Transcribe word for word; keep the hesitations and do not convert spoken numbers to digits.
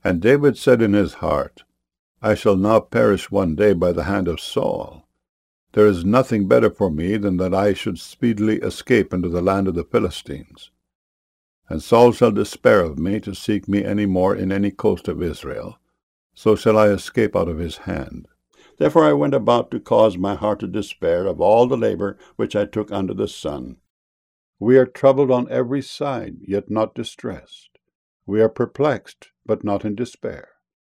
And David said in his heart, I shall now perish one day by the hand of Saul. There is nothing better for me than that I should speedily escape into the land of the Philistines. And Saul shall despair of me to seek me any more in any coast of Israel. So shall I escape out of his hand. Therefore I went about to cause my heart to despair of all the labor which I took under the sun. We are troubled on every side, yet not distressed. We are perplexed, but not in despair.